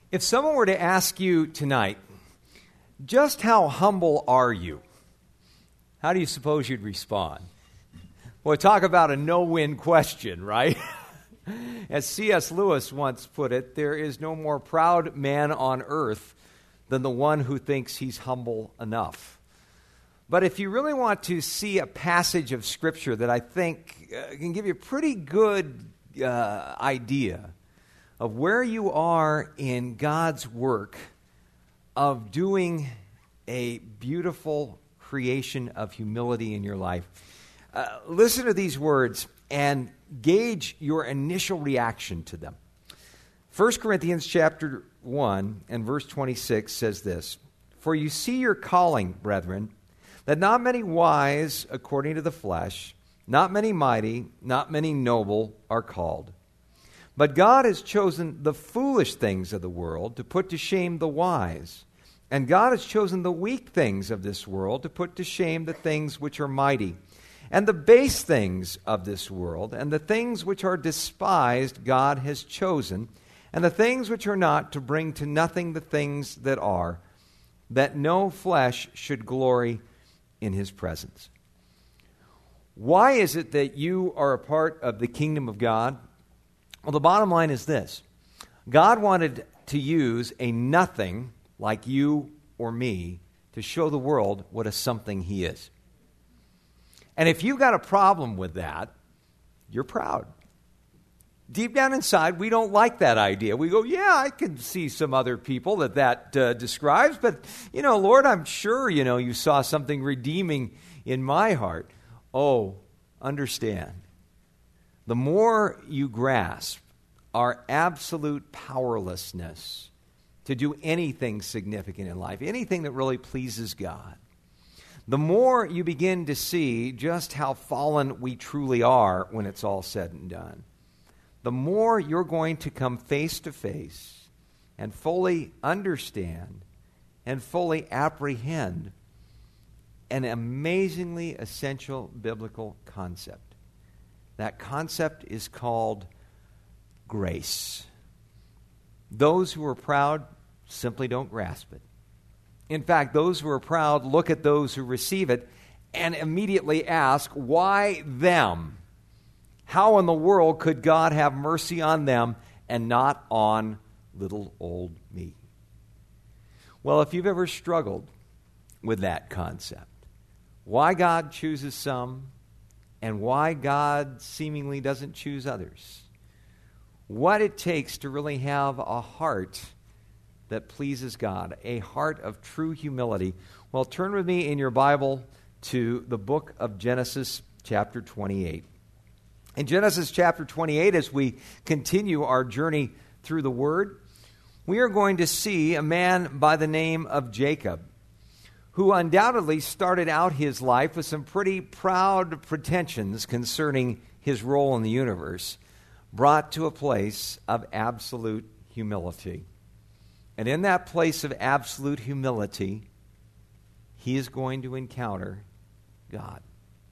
If someone were to ask you tonight, just how humble are you? How do you suppose you'd respond? Well, talk about a no-win question, right? As C.S. Lewis once put it, there is no more proud man on earth than the one who thinks he's humble enough. But if you really want to see a passage of Scripture that I think can give you a pretty good idea of where you are in God's work of doing a beautiful creation of humility in your life, listen to these words and gauge your initial reaction to them. 1 Corinthians chapter 1 and verse 26 says this, "For you see your calling, brethren, that not many wise according to the flesh, not many mighty, not many noble are called. But God has chosen the foolish things of the world to put to shame the wise. And God has chosen the weak things of this world to put to shame the things which are mighty. And the base things of this world, and the things which are despised, God has chosen, and the things which are not, to bring to nothing the things that are, that no flesh should glory in his presence." Why is it that you are a part of the kingdom of God? Well, the bottom line is this. God wanted to use a nothing like you or me to show the world what a something he is. And if you've got a problem with that, you're proud. Deep down inside, we don't like that idea. We go, yeah, I can see some other people that describes, but, Lord, I'm sure, you saw something redeeming in my heart. Oh, understand. The more you grasp our absolute powerlessness to do anything significant in life, anything that really pleases God, the more you begin to see just how fallen we truly are when it's all said and done, the more you're going to come face to face and fully understand and fully apprehend an amazingly essential biblical concept. That concept is called grace. Those who are proud simply don't grasp it. In fact, those who are proud look at those who receive it and immediately ask, why them? How in the world could God have mercy on them and not on little old me? Well, if you've ever struggled with that concept, why God chooses some and why God seemingly doesn't choose others, what it takes to really have a heart that pleases God, a heart of true humility. Well, turn with me in your Bible to the book of Genesis chapter 28. In Genesis chapter 28, as we continue our journey through the Word, we are going to see a man by the name of Jacob, who undoubtedly started out his life with some pretty proud pretensions concerning his role in the universe, brought to a place of absolute humility. And in that place of absolute humility, he is going to encounter God.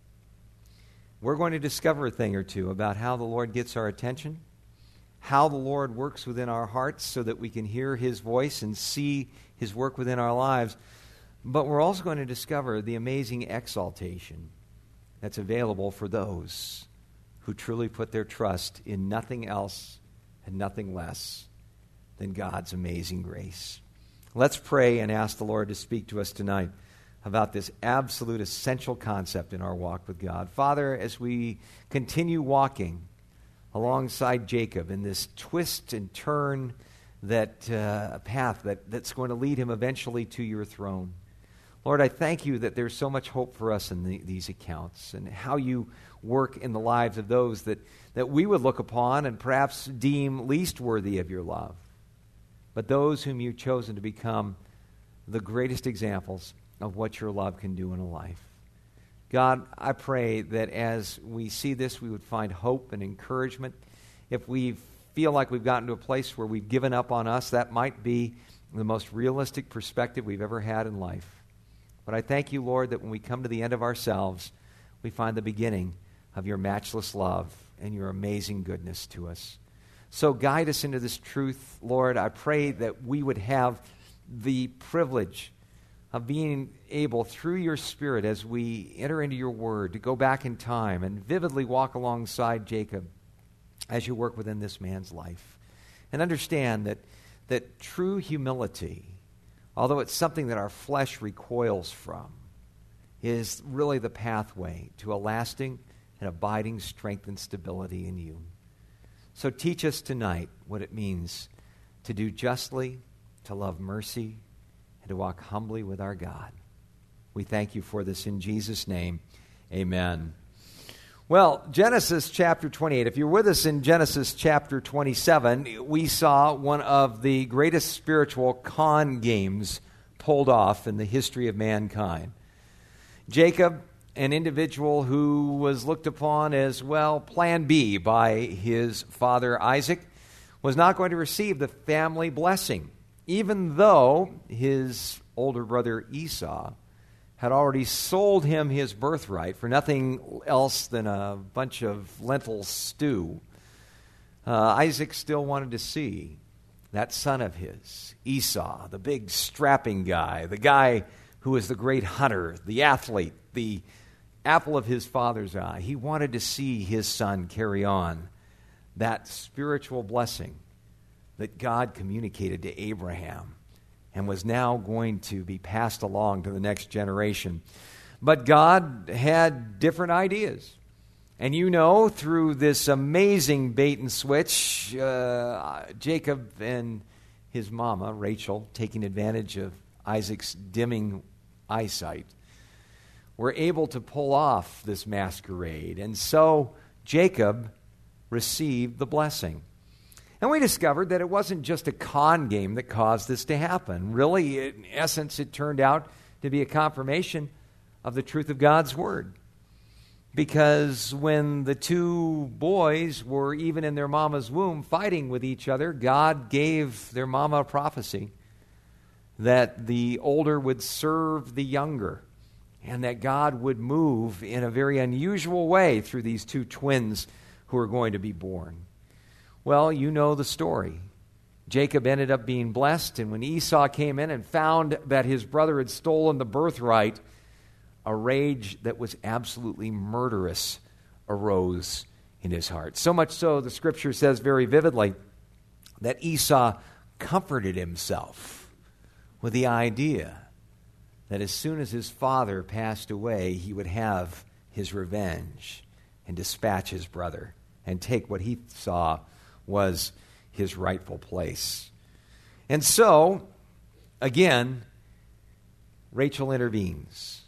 We're going to discover a thing or two about how the Lord gets our attention, how the Lord works within our hearts so that we can hear his voice and see his work within our lives. But we're also going to discover the amazing exaltation that's available for those who truly put their trust in nothing else and nothing less than God's amazing grace. Let's pray and ask the Lord to speak to us tonight about this absolute essential concept in our walk with God. Father, as we continue walking alongside Jacob in this twist and turn path that's going to lead him eventually to your throne, Lord, I thank you that there's so much hope for us in these accounts and how you work in the lives of those that we would look upon and perhaps deem least worthy of your love, but those whom you've chosen to become the greatest examples of what your love can do in a life. God, I pray that as we see this, we would find hope and encouragement. If we feel like we've gotten to a place where we've given up on us, that might be the most realistic perspective we've ever had in life. But I thank you, Lord, that when we come to the end of ourselves, we find the beginning of your matchless love and your amazing goodness to us. So guide us into this truth, Lord. I pray that we would have the privilege of being able, through your Spirit, as we enter into your word, to go back in time and vividly walk alongside Jacob as you work within this man's life. And understand that true humility, although it's something that our flesh recoils from, is really the pathway to a lasting and abiding strength and stability in you. So teach us tonight what it means to do justly, to love mercy, and to walk humbly with our God. We thank you for this in Jesus' name. Amen. Well, Genesis chapter 28. If you're with us in Genesis chapter 27, we saw one of the greatest spiritual con games pulled off in the history of mankind. Jacob, an individual who was looked upon as, well, plan B by his father Isaac, was not going to receive the family blessing, even though his older brother Esau had already sold him his birthright for nothing else than a bunch of lentil stew. Isaac still wanted to see that son of his, Esau, the big strapping guy, the guy who was the great hunter, the athlete, the apple of his father's eye. He wanted to see his son carry on that spiritual blessing that God communicated to Abraham and was now going to be passed along to the next generation. But God had different ideas. And you know, through this amazing bait and switch, Jacob and his mama, Rachel, taking advantage of Isaac's dimming eyesight, were able to pull off this masquerade. And so Jacob received the blessing. And we discovered that it wasn't just a con game that caused this to happen. Really, in essence, it turned out to be a confirmation of the truth of God's word. Because when the two boys were even in their mama's womb fighting with each other, God gave their mama a prophecy that the older would serve the younger, and that God would move in a very unusual way through these two twins who are going to be born. Well, you know the story. Jacob ended up being blessed, and when Esau came in and found that his brother had stolen the birthright, a rage that was absolutely murderous arose in his heart. So much so, the scripture says very vividly that Esau comforted himself with the idea that as soon as his father passed away, he would have his revenge and dispatch his brother and take what he saw was his rightful place. And so, again, Rachel intervenes,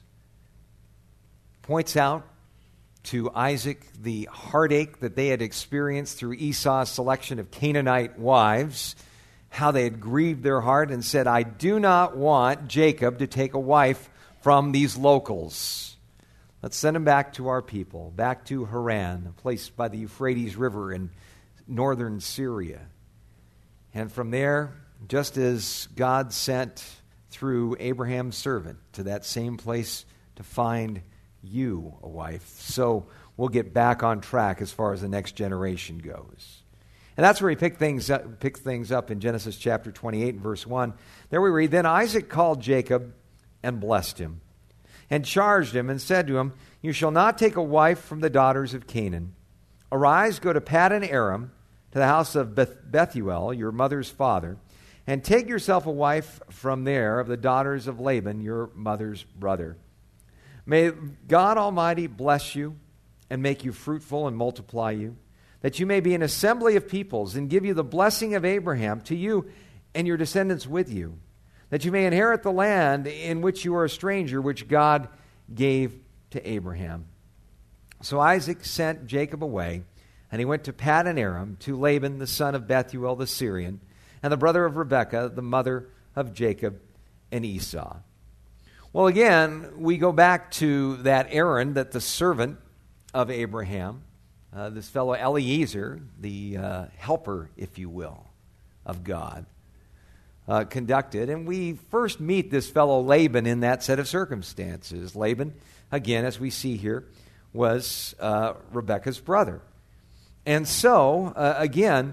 points out to Isaac the heartache that they had experienced through Esau's selection of Canaanite wives, how they had grieved their heart, and said, I do not want Jacob to take a wife from these locals. Let's send him back to our people, back to Haran, a place by the Euphrates River in northern Syria. And from there, just as God sent through Abraham's servant to that same place to find you a wife, so we'll get back on track as far as the next generation goes. And that's where he picked things up in Genesis chapter 28 and verse 1. There we read, Then Isaac called Jacob and blessed him, and charged him and said to him, You shall not take a wife from the daughters of Canaan. Arise, go to Paddan Aram, to the house of Bethuel, your mother's father, and take yourself a wife from there of the daughters of Laban, your mother's brother. May God Almighty bless you and make you fruitful and multiply you, that you may be an assembly of peoples, and give you the blessing of Abraham to you and your descendants with you, that you may inherit the land in which you are a stranger, which God gave to Abraham. So Isaac sent Jacob away, and he went to Paddan Aram to Laban, the son of Bethuel the Syrian, and the brother of Rebekah, the mother of Jacob and Esau. Well, again, we go back to that errand that the servant of Abraham, this fellow Eliezer, the helper, if you will, of God, conducted. And we first meet this fellow Laban in that set of circumstances. Laban, again, as we see here, was Rebekah's brother. And so, again,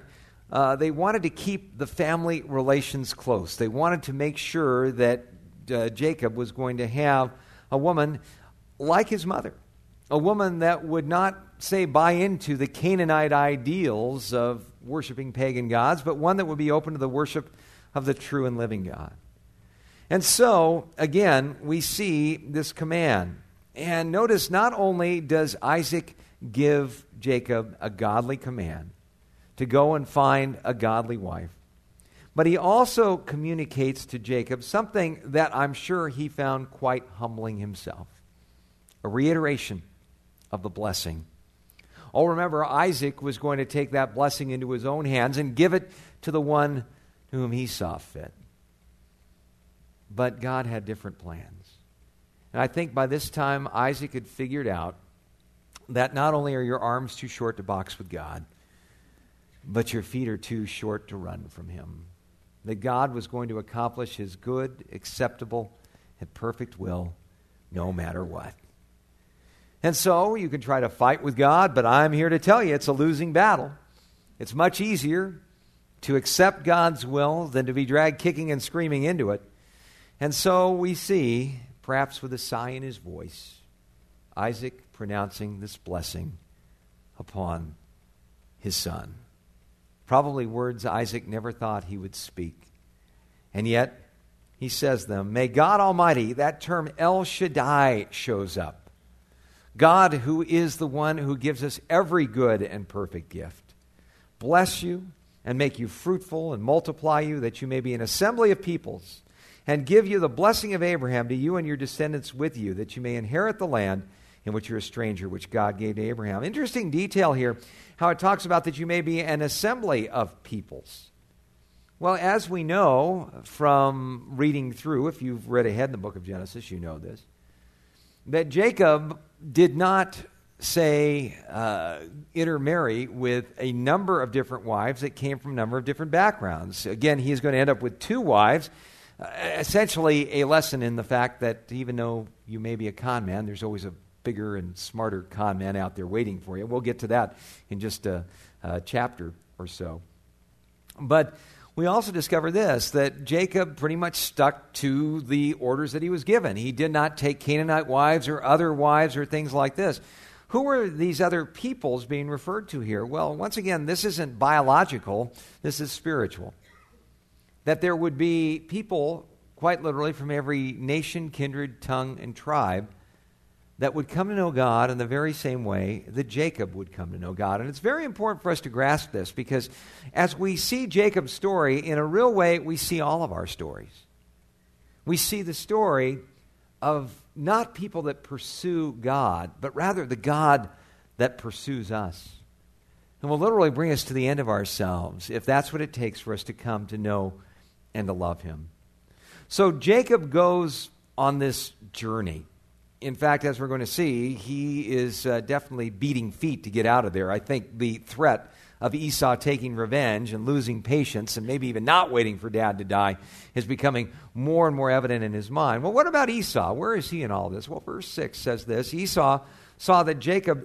they wanted to keep the family relations close. They wanted to make sure that Jacob was going to have a woman like his mother, a woman that would not, say, buy into the Canaanite ideals of worshiping pagan gods, but one that would be open to the worship of the true and living God. And so, again, we see this command. And notice, not only does Isaac give Jacob a godly command to go and find a godly wife, but he also communicates to Jacob something that I'm sure he found quite humbling himself, a reiteration of the blessing. Oh, remember, Isaac was going to take that blessing into his own hands and give it to the one whom he saw fit. But God had different plans. And I think by this time, Isaac had figured out that not only are your arms too short to box with God, but your feet are too short to run from him. That God was going to accomplish his good, acceptable, and perfect will no matter what. And so you can try to fight with God, but I'm here to tell you it's a losing battle. It's much easier to accept God's will than to be dragged kicking and screaming into it. And so we see, perhaps with a sigh in his voice, Isaac pronouncing this blessing upon his son. Probably words Isaac never thought he would speak. And yet, he says them. May God Almighty, that term El Shaddai shows up. God, who is the one who gives us every good and perfect gift, bless you and make you fruitful and multiply you, that you may be an assembly of peoples, and give you the blessing of Abraham to you and your descendants with you, that you may inherit the land in which you're a stranger, which God gave to Abraham. Interesting detail here, how it talks about that you may be an assembly of peoples. Well, as we know from reading through, if you've read ahead in the book of Genesis, you know this, that Jacob did not, intermarry with a number of different wives that came from a number of different backgrounds. Again, he is going to end up with 2 wives, essentially a lesson in the fact that even though you may be a con man, there's always a bigger and smarter con man out there waiting for you. We'll get to that in just a chapter or so. But we also discover this, that Jacob pretty much stuck to the orders that he was given. He did not take Canaanite wives or other wives or things like this. Who were these other peoples being referred to here? Well, once again, this isn't biological, this is spiritual. That there would be people, quite literally, from every nation, kindred, tongue, and tribe that would come to know God in the very same way that Jacob would come to know God. And it's very important for us to grasp this, because as we see Jacob's story, in a real way, we see all of our stories. We see the story of not people that pursue God, but rather the God that pursues us. And will literally bring us to the end of ourselves, if that's what it takes for us to come to know and to love him. So Jacob goes on this journey. In fact, as we're going to see, he is definitely beating feet to get out of there. I think the threat of Esau taking revenge and losing patience and maybe even not waiting for Dad to die is becoming more and more evident in his mind. Well, what about Esau? Where is he in all this? Well, verse 6 says this: Esau saw that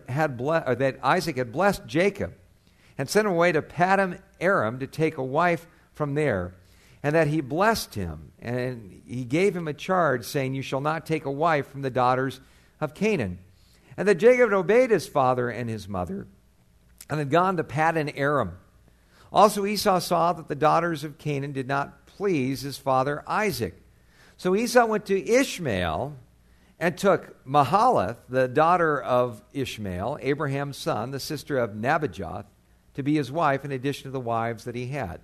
that Isaac had blessed Jacob and sent him away to Paddan Aram to take a wife from there, and that he blessed him, and he gave him a charge, saying, "You shall not take a wife from the daughters of Canaan." And that Jacob had obeyed his father and his mother, and had gone to Paddan Aram. Also Esau saw that the daughters of Canaan did not please his father Isaac. So Esau went to Ishmael and took Mahalath, the daughter of Ishmael, Abraham's son, the sister of Nebajoth, to be his wife in addition to the wives that he had.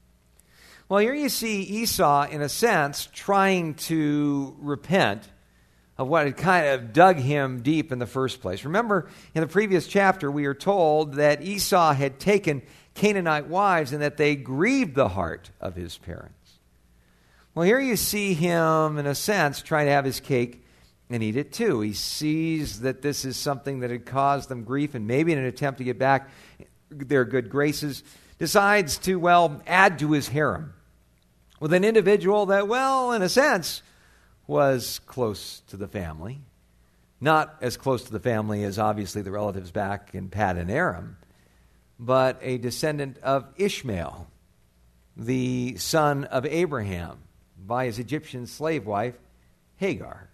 Well, here you see Esau, in a sense, trying to repent of what had kind of dug him deep in the first place. Remember, in the previous chapter, we are told that Esau had taken Canaanite wives and that they grieved the heart of his parents. Well, here you see him, in a sense, trying to have his cake and eat it too. He sees that this is something that had caused them grief, and maybe in an attempt to get back their good graces, decides to, add to his harem with an individual that, in a sense, was close to the family. Not as close to the family as, obviously, the relatives back in Paddan Aram, but a descendant of Ishmael, the son of Abraham, by his Egyptian slave wife, Hagar.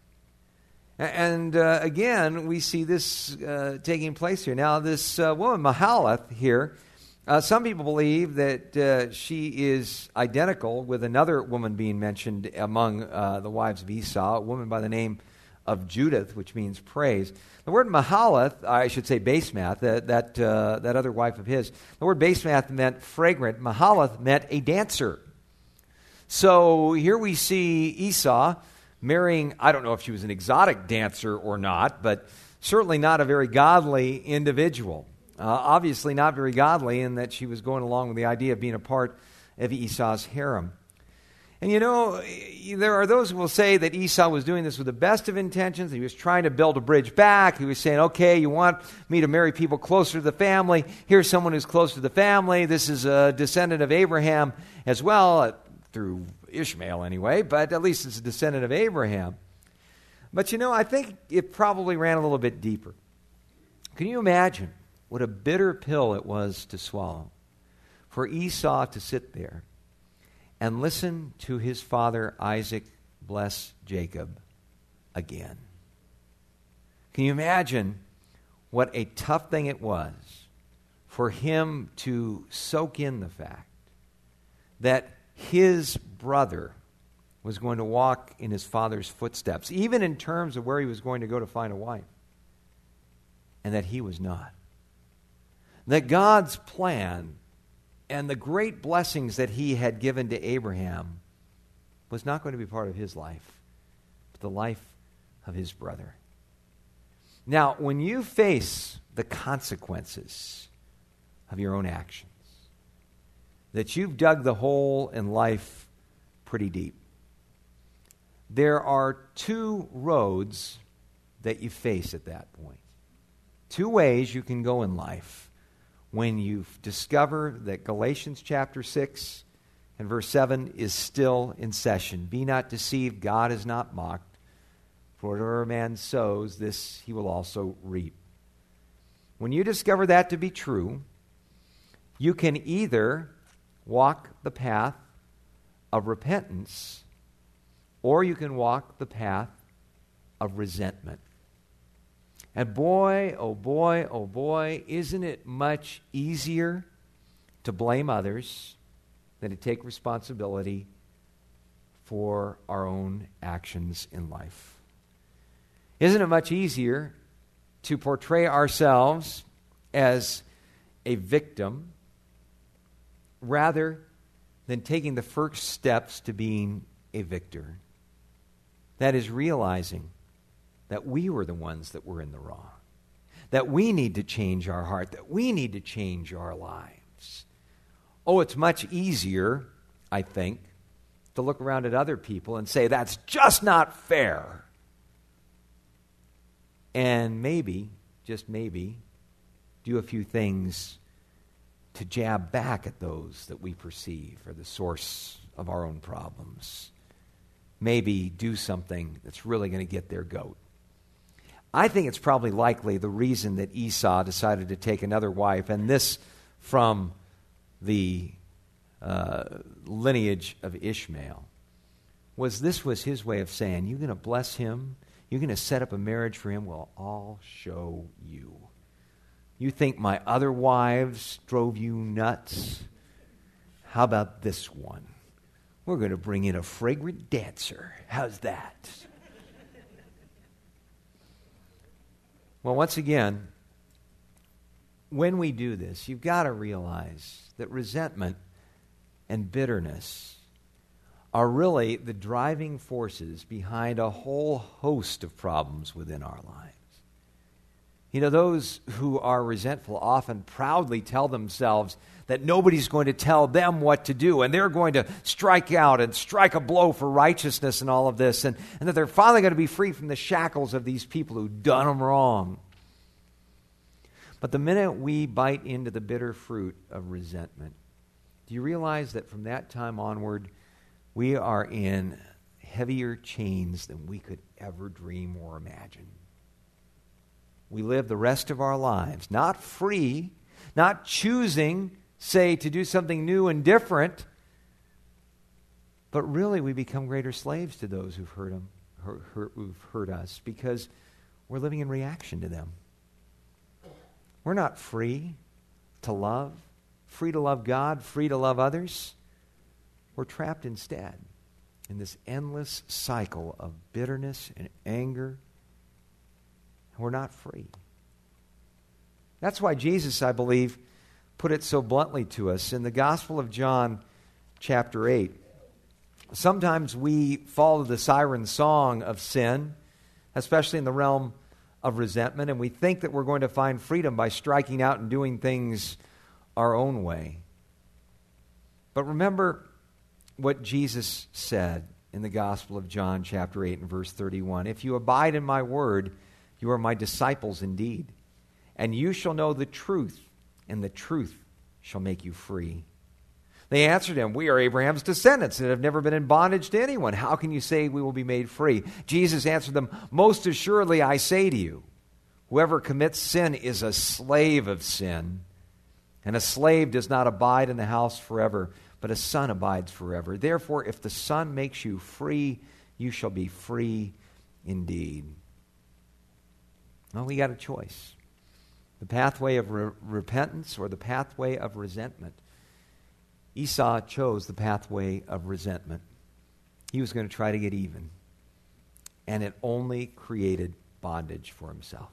And again, we see this taking place here. Now, this woman, Mahalath, here, some people believe that she is identical with another woman being mentioned among the wives of Esau, a woman by the name of Judith, which means praise. The word Mahalath, I should say Basemath, that other wife of his, the word Basemath meant fragrant. Mahalath meant a dancer. So here we see Esau marrying, I don't know if she was an exotic dancer or not, but certainly not a very godly individual. Obviously not very godly in that she was going along with the idea of being a part of Esau's harem. And you know, there are those who will say that Esau was doing this with the best of intentions. He was trying to build a bridge back. He was saying, okay, you want me to marry people closer to the family. Here's someone who's close to the family. This is a descendant of Abraham as well, through Ishmael anyway, but at least it's a descendant of Abraham. But you know, I think it probably ran a little bit deeper. Can you imagine what a bitter pill it was to swallow for Esau to sit there and listen to his father Isaac bless Jacob again? Can you imagine what a tough thing it was for him to soak in the fact that his brother was going to walk in his father's footsteps, even in terms of where he was going to go to find a wife, and that he was not? That God's plan and the great blessings that he had given to Abraham was not going to be part of his life, but the life of his brother. Now, when you face the consequences of your own actions, that you've dug the hole in life pretty deep, there are two roads that you face at that point. Two ways you can go in life when you discover that Galatians chapter 6 and verse 7 is still in session. Be not deceived, God is not mocked. For whatever a man sows, this he will also reap. When you discover that to be true, you can either walk the path of repentance, or you can walk the path of resentment. And boy, oh boy, oh boy, isn't it much easier to blame others than to take responsibility for our own actions in life? Isn't it much easier to portray ourselves as a victim rather than taking the first steps to being a victor? That is realizing that we were the ones that were in the wrong, that we need to change our heart, that we need to change our lives. Oh, it's much easier, I think, to look around at other people and say, that's just not fair. And maybe, just maybe, do a few things to jab back at those that we perceive are the source of our own problems. Maybe do something that's really going to get their goat. I think it's probably likely the reason that Esau decided to take another wife, and this from the lineage of Ishmael, was his way of saying, you're going to bless him, you're going to set up a marriage for him, well, I'll show you. You think my other wives drove you nuts? How about this one? We're going to bring in a fragrant dancer. How's that? Well, once again, when we do this, you've got to realize that resentment and bitterness are really the driving forces behind a whole host of problems within our lives. You know, those who are resentful often proudly tell themselves that nobody's going to tell them what to do, and they're going to strike out and strike a blow for righteousness and all of this, and that they're finally going to be free from the shackles of these people who've done them wrong. But the minute we bite into the bitter fruit of resentment, do you realize that from that time onward, we are in heavier chains than we could ever dream or imagine? We live the rest of our lives not free, not choosing, say, to do something new and different, but really we become greater slaves to those who've hurt us because we're living in reaction to them. We're not free to love God, free to love others. We're trapped instead in this endless cycle of bitterness and anger. We're not free. That's why Jesus, I believe, put it so bluntly to us in the Gospel of John, chapter 8. Sometimes we follow the siren song of sin, especially in the realm of resentment, and we think that we're going to find freedom by striking out and doing things our own way. But remember what Jesus said in the Gospel of John, chapter 8 and verse 31. If you abide in my word, you are my disciples indeed, and you shall know the truth, and the truth shall make you free. They answered him, we are Abraham's descendants and have never been in bondage to anyone. How can you say we will be made free? Jesus answered them, most assuredly I say to you, whoever commits sin is a slave of sin, and a slave does not abide in the house forever, but a son abides forever. Therefore, if the Son makes you free, you shall be free indeed. Well, we got a choice. The pathway of repentance or the pathway of resentment. Esau chose the pathway of resentment. He was going to try to get even. And it only created bondage for himself.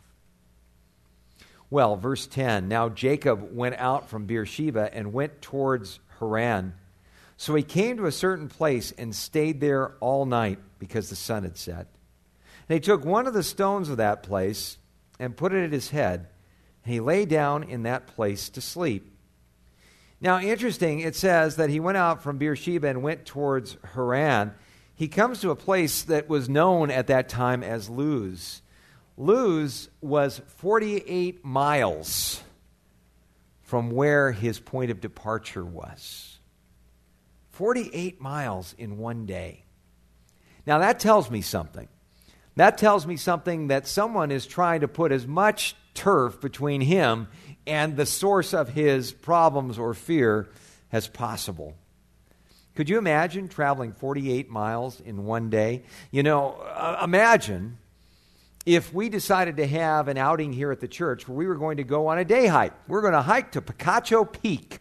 Well, verse 10, now Jacob went out from Beersheba and went towards Haran. So he came to a certain place and stayed there all night because the sun had set. And he took one of the stones of that place and put it at his head, and he lay down in that place to sleep. Now, interesting, it says that he went out from Beersheba and went towards Haran. He comes to a place that was known at that time as Luz. Luz was 48 miles from where his point of departure was. 48 miles in one day. Now, that tells me something. That tells me something that someone is trying to put as much turf between him and the source of his problems or fear as possible. Could you imagine traveling 48 miles in one day? You know, imagine if we decided to have an outing here at the church where we were going to go on a day hike. We're going to hike to Picacho Peak.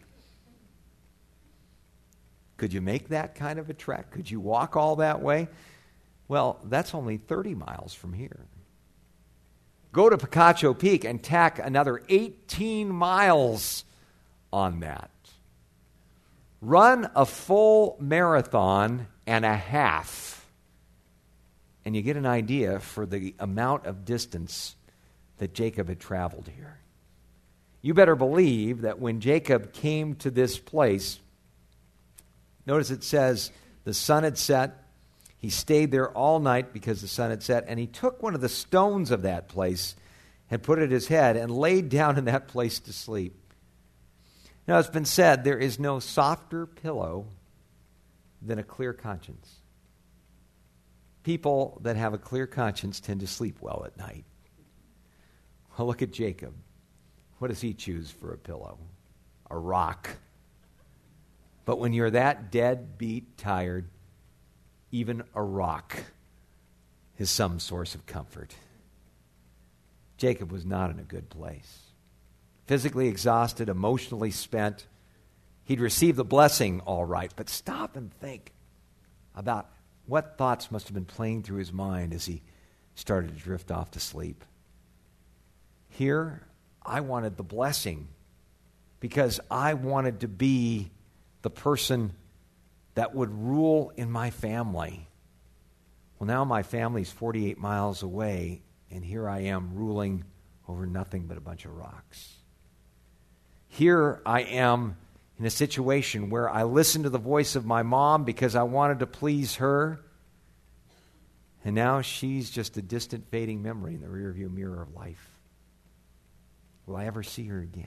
Could you make that kind of a trek? Could you walk all that way? Well, that's only 30 miles from here. Go to Picacho Peak and tack another 18 miles on that. Run a full marathon and a half, and you get an idea for the amount of distance that Jacob had traveled here. You better believe that when Jacob came to this place, notice it says the sun had set. He stayed there all night because the sun had set, and he took one of the stones of that place and put it at his head and laid down in that place to sleep. Now, it's been said there is no softer pillow than a clear conscience. People that have a clear conscience tend to sleep well at night. Well, look at Jacob. What does he choose for a pillow? A rock. But when you're that dead, beat, tired, even a rock is some source of comfort. Jacob was not in a good place. Physically exhausted, emotionally spent. He'd received the blessing all right, but stop and think about what thoughts must have been playing through his mind as he started to drift off to sleep. Here, I wanted the blessing because I wanted to be the person that would rule in my family. Well, now my family's 48 miles away, and here I am ruling over nothing but a bunch of rocks. Here I am in a situation where I listened to the voice of my mom because I wanted to please her, and now she's just a distant fading memory in the rearview mirror of life. Will I ever see her again?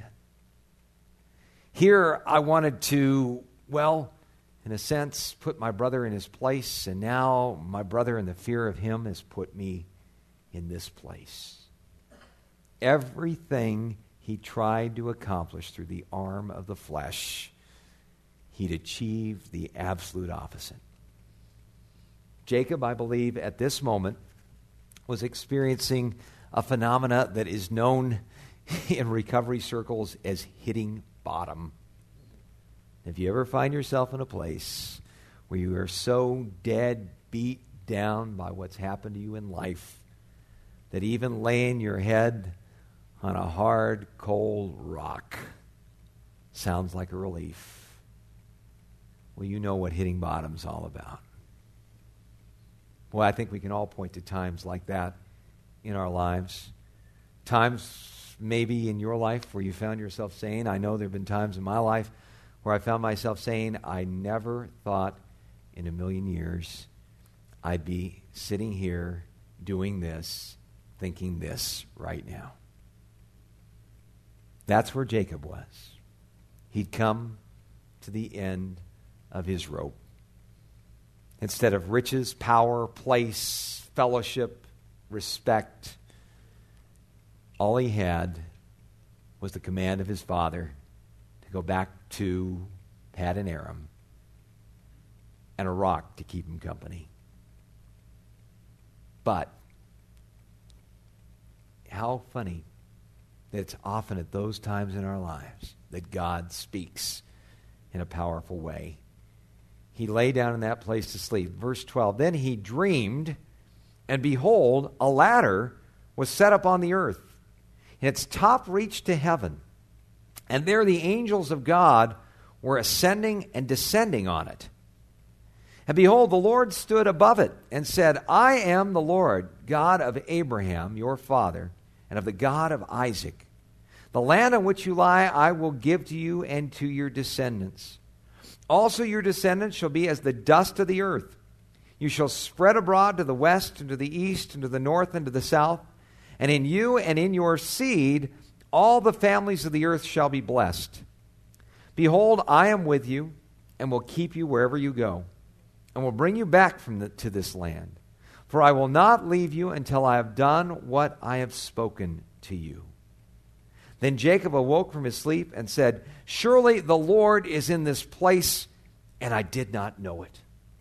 Here I wanted to, well, in a sense, put my brother in his place, and now my brother, in the fear of him, has put me in this place. Everything he tried to accomplish through the arm of the flesh, he'd achieve the absolute opposite. Jacob, I believe, at this moment was experiencing a phenomena that is known in recovery circles as hitting bottom. If you ever find yourself in a place where you are so dead beat down by what's happened to you in life that even laying your head on a hard, cold rock sounds like a relief, well, you know what hitting bottom's all about. Well, I think we can all point to times like that in our lives. Times maybe in your life where you found yourself saying, I know there have been times in my life where I found myself saying, I never thought in a million years I'd be sitting here doing this, thinking this right now. That's where Jacob was. He'd come to the end of his rope. Instead of riches, power, place, fellowship, respect, all he had was the command of his father to go back to Paddan Aram and a rock to keep him company. But how funny that it's often at those times in our lives that God speaks in a powerful way. He lay down in that place to sleep. Verse 12, then he dreamed, and behold, a ladder was set up on the earth, and its top reached to heaven. And there the angels of God were ascending and descending on it. And behold, the Lord stood above it and said, I am the Lord, God of Abraham, your father, and of the God of Isaac. The land on which you lie I will give to you and to your descendants. Also your descendants shall be as the dust of the earth. You shall spread abroad to the west and to the east and to the north and to the south. And in you and in your seed all the families of the earth shall be blessed. Behold, I am with you and will keep you wherever you go, and will bring you back to this land. For I will not leave you until I have done what I have spoken to you. Then Jacob awoke from his sleep and said, surely the Lord is in this place, and I did not know it.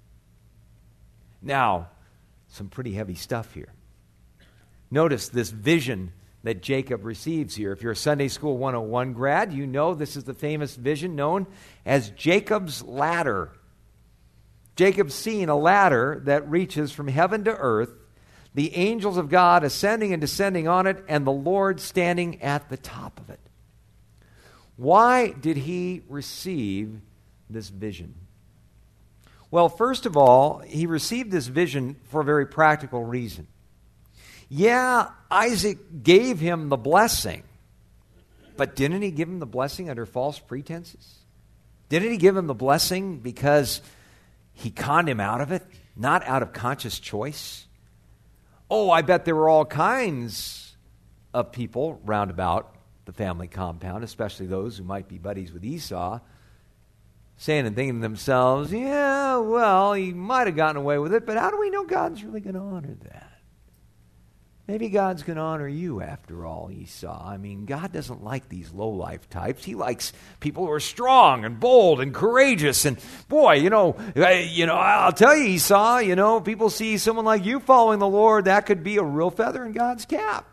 Now, some pretty heavy stuff here. Notice this vision that Jacob receives here. If you're a Sunday School 101 grad, you know this is the famous vision known as Jacob's ladder. Jacob's seeing a ladder that reaches from heaven to earth, the angels of God ascending and descending on it, and the Lord standing at the top of it. Why did he receive this vision? Well, first of all, he received this vision for a very practical reason. Yeah, Isaac gave him the blessing, but didn't he give him the blessing under false pretenses? Didn't he give him the blessing because he conned him out of it, not out of conscious choice? Oh, I bet there were all kinds of people round about the family compound, especially those who might be buddies with Esau, saying and thinking to themselves, yeah, well, he might have gotten away with it, but how do we know God's really going to honor that? Maybe God's going to honor you after all, Esau. I mean, God doesn't like these low-life types. He likes people who are strong and bold and courageous. And boy, I'll tell you, Esau, people see someone like you following the Lord, that could be a real feather in God's cap.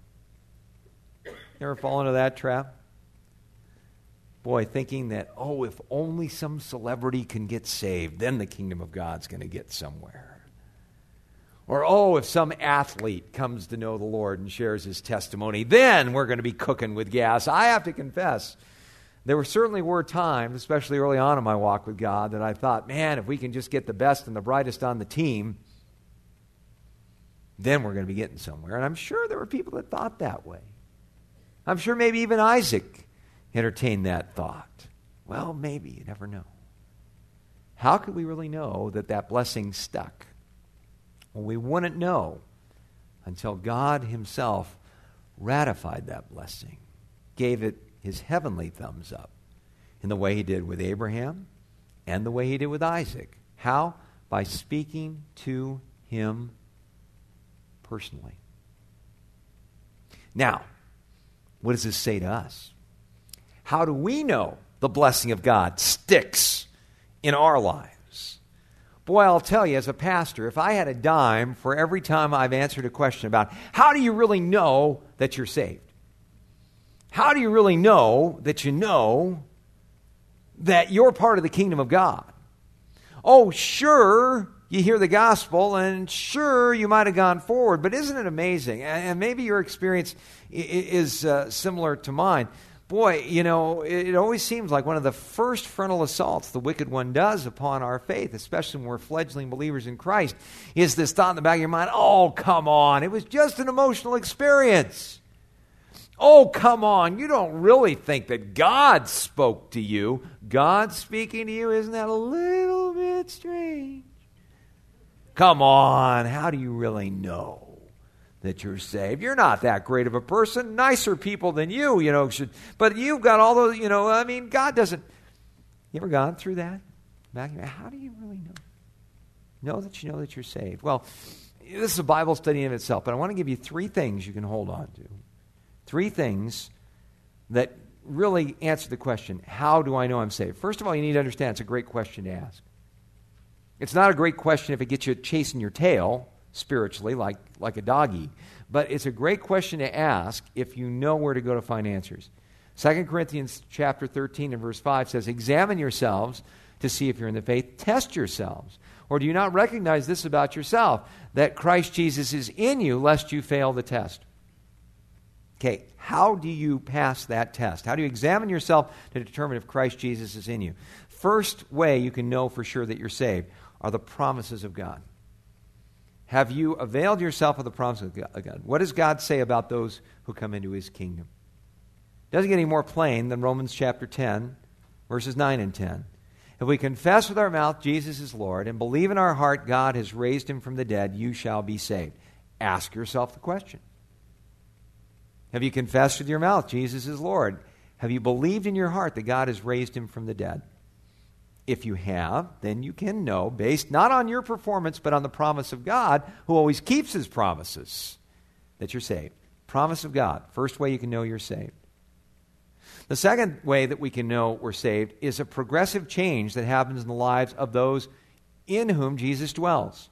Ever fall into that trap? Boy, thinking that, if only some celebrity can get saved, then the kingdom of God's going to get somewhere. Or, if some athlete comes to know the Lord and shares his testimony, then we're going to be cooking with gas. I have to confess, there certainly were times, especially early on in my walk with God, that I thought, man, if we can just get the best and the brightest on the team, then we're going to be getting somewhere. And I'm sure there were people that thought that way. I'm sure maybe even Isaac entertained that thought. Well, maybe, you never know. How could we really know that blessing stuck? Well, we wouldn't know until God himself ratified that blessing, gave it his heavenly thumbs up in the way he did with Abraham and the way he did with Isaac. How? By speaking to him personally. Now, What does this say to us? How do we know the blessing of God sticks in our lives? Boy, I'll tell you, as a pastor, if I had a dime for every time I've answered a question about how do you really know that you're saved? How do you really know that you're part of the kingdom of God? Oh, sure, you hear the gospel, and sure, you might have gone forward, but isn't it amazing? And maybe your experience is similar to mine. Boy, it always seems like one of the first frontal assaults the wicked one does upon our faith, especially when we're fledgling believers in Christ, is this thought in the back of your mind, oh, come on, it was just an emotional experience. Oh, come on, you don't really think that God spoke to you. God speaking to you, isn't that a little bit strange? Come on, how do you really know that you're saved? You're not that great of a person. Nicer people than you, should. But you've got all those, God doesn't. You ever gone through that? How do you really know? Know that you're saved. Well, this is a Bible study in itself, but I want to give you three things you can hold on to. Three things that really answer the question, how do I know I'm saved? First of all, you need to understand it's a great question to ask. It's not a great question if it gets you chasing your tail spiritually like a doggy, but it's a great question to ask if you know where to go to find answers. 2 Corinthians chapter 13 and verse 5 says, examine yourselves to see if you're in the faith. Test yourselves. Or do you not recognize this about yourself, that Christ Jesus is in you, lest you fail the test? Okay, how do you pass that test? How do you examine yourself to determine if Christ Jesus is in you? First way you can know for sure that you're saved are the promises of God. Have you availed yourself of the promises of God? What does God say about those who come into his kingdom? It doesn't get any more plain than Romans chapter 10, verses 9 and 10. If we confess with our mouth Jesus is Lord and believe in our heart God has raised him from the dead, you shall be saved. Ask yourself the question. Have you confessed with your mouth Jesus is Lord? Have you believed in your heart that God has raised him from the dead? If you have, then you can know, based not on your performance, but on the promise of God, who always keeps his promises, that you're saved. Promise of God. First way you can know you're saved. The second way that we can know we're saved is a progressive change that happens in the lives of those in whom Jesus dwells.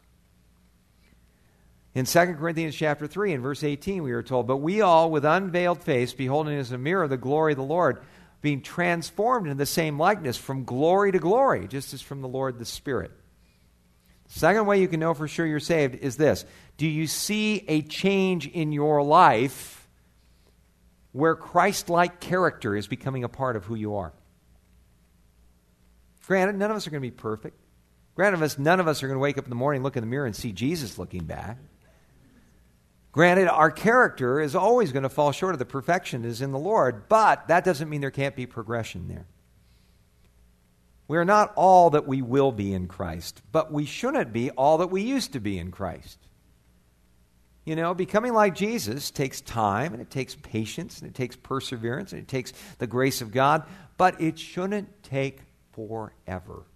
In 2 Corinthians chapter 3 and verse 18 we are told, but we all with unveiled face, beholding as a mirror the glory of the Lord, being transformed into the same likeness from glory to glory, just as from the Lord the Spirit. The second way you can know for sure you're saved is this. Do you see a change in your life where Christ-like character is becoming a part of who you are? Granted, none of us are going to be perfect. Granted, none of us are going to wake up in the morning, look in the mirror, and see Jesus looking back. Granted, our character is always going to fall short of the perfection that is in the Lord, but that doesn't mean there can't be progression there. We are not all that we will be in Christ, but we shouldn't be all that we used to be in Christ. Becoming like Jesus takes time, and it takes patience, and it takes perseverance, and it takes the grace of God, but it shouldn't take forever.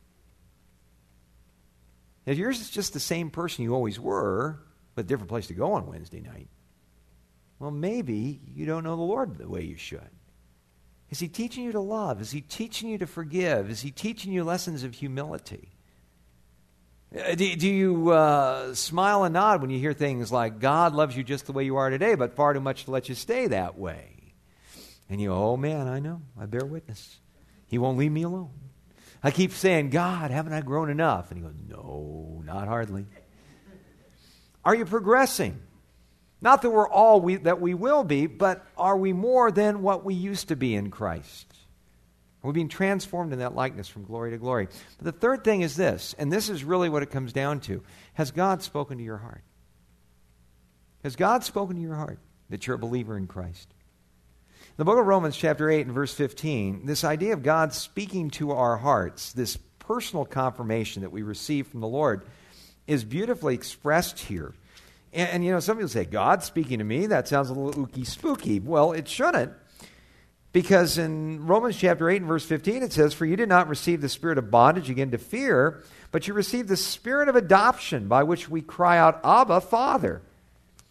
If yours is just the same person you always were, but a different place to go on Wednesday night, well, maybe you don't know the Lord the way you should. Is he teaching you to love? Is he teaching you to forgive? Is he teaching you lessons of humility? Do you smile and nod when you hear things like, God loves you just the way you are today, but far too much to let you stay that way? And you go, oh man, I know, I bear witness. He won't leave me alone. I keep saying, God, haven't I grown enough? And he goes, no, not hardly. Are you progressing? Not that we're all that we will be, but are we more than what we used to be in Christ? Are we being transformed in that likeness from glory to glory? But the third thing is this, and this is really what it comes down to. Has God spoken to your heart? Has God spoken to your heart that you're a believer in Christ? In the book of Romans chapter 8 and verse 15, this idea of God speaking to our hearts, this personal confirmation that we receive from the Lord, is beautifully expressed here. And some people say, God speaking to me, that sounds a little ooky spooky. Well, it shouldn't. Because in Romans chapter 8 and verse 15 it says, for you did not receive the spirit of bondage again to fear, but you received the spirit of adoption by which we cry out, Abba, Father.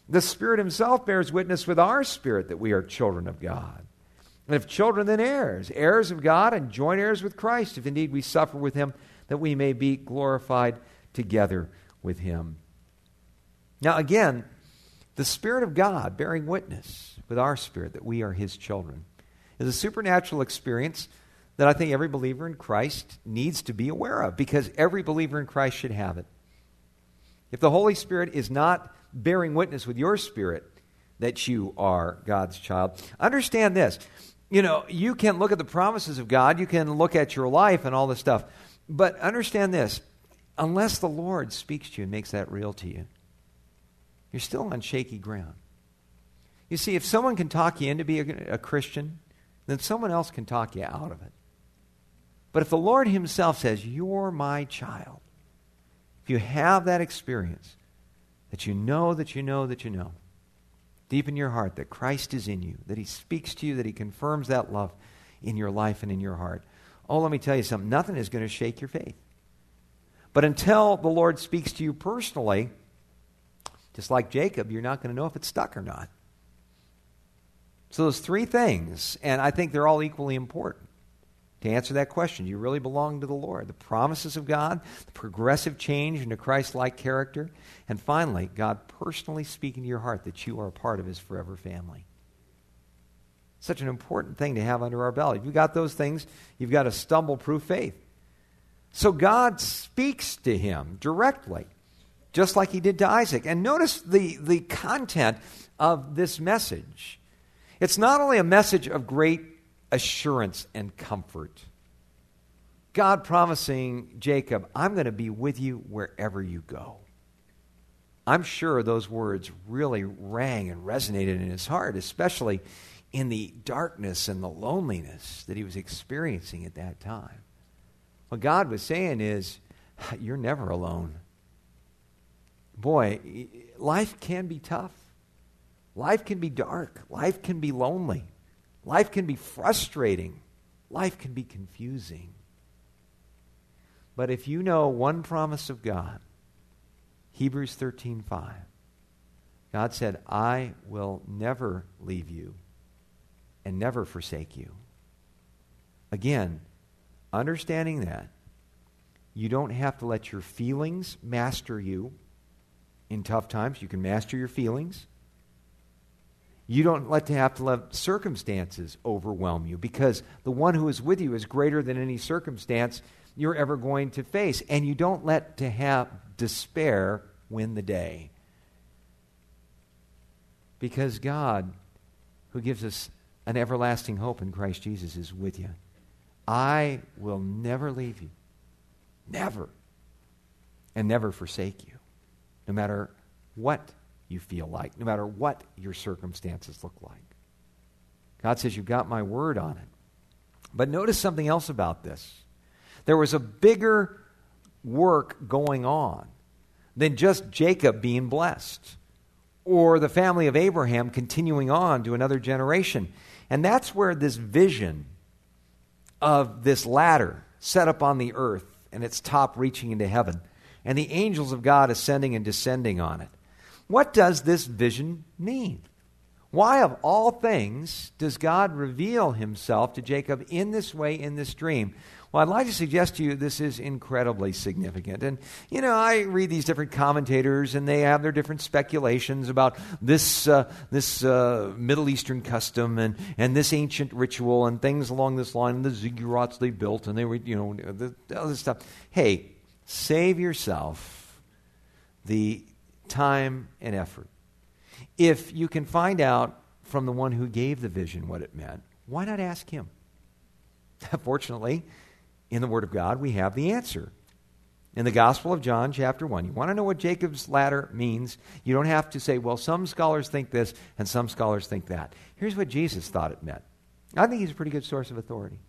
The Spirit himself bears witness with our spirit that we are children of God. And if children, then heirs, heirs of God and joint heirs with Christ, if indeed we suffer with him, that we may be glorified together with him. Now again, the Spirit of God bearing witness with our spirit that we are his children is a supernatural experience that I think every believer in Christ needs to be aware of, because every believer in Christ should have it. If the Holy Spirit is not bearing witness with your spirit that you are God's child, understand this. You know, you can look at the promises of God, you can look at your life and all this stuff, but understand this, unless the Lord speaks to you and makes that real to you, you're still on shaky ground. You see, if someone can talk you into being a Christian, then someone else can talk you out of it. But if the Lord himself says, you're my child, if you have that experience, that you know, deep in your heart that Christ is in you, that he speaks to you, that he confirms that love in your life and in your heart, oh, let me tell you something, nothing is going to shake your faith. But until the Lord speaks to you personally, just like Jacob, you're not going to know if it's stuck or not. So those three things, and I think they're all equally important. To answer that question, do you really belong to the Lord? The promises of God, the progressive change into Christ-like character, and finally, God personally speaking to your heart that you are a part of his forever family. Such an important thing to have under our belt. If you've got those things, you've got a stumble-proof faith. So God speaks to him directly, just like he did to Isaac. And notice the content of this message. It's not only a message of great assurance and comfort. God promising Jacob, I'm going to be with you wherever you go. I'm sure those words really rang and resonated in his heart, especially in the darkness and the loneliness that he was experiencing at that time. What God was saying is, you're never alone. Boy, life can be tough. Life can be dark. Life can be lonely. Life can be frustrating. Life can be confusing. But if you know one promise of God, Hebrews 13:5, God said, I will never leave you and never forsake you. Again, understanding that, you don't have to let your feelings master you in tough times. You can master your feelings. You don't have to let circumstances overwhelm you, because the one who is with you is greater than any circumstance you're ever going to face. And you don't let to have despair win the day. Because God, who gives us an everlasting hope in Christ Jesus, is with you. I will never leave you. Never. And never forsake you. No matter what you feel like, no matter what your circumstances look like. God says, you've got my word on it. But notice something else about this. There was a bigger work going on than just Jacob being blessed, or the family of Abraham continuing on to another generation. And that's where this vision of this ladder set up on the earth and its top reaching into heaven, and the angels of God ascending and descending on it. What does this vision mean? Why, of all things, does God reveal himself to Jacob in this way, in this dream? Well, I'd like to suggest to you this is incredibly significant. And, you know, I read these different commentators, and they have their different speculations about this Middle Eastern custom and this ancient ritual and things along this line, and the ziggurats they built, and they were, all this stuff. Hey, save yourself the time and effort. If you can find out from the one who gave the vision what it meant, why not ask him? Fortunately, in the Word of God, we have the answer. In the Gospel of John, chapter 1, you want to know what Jacob's ladder means? You don't have to say, well, some scholars think this and some scholars think that. Here's what Jesus thought it meant. I think he's a pretty good source of authority.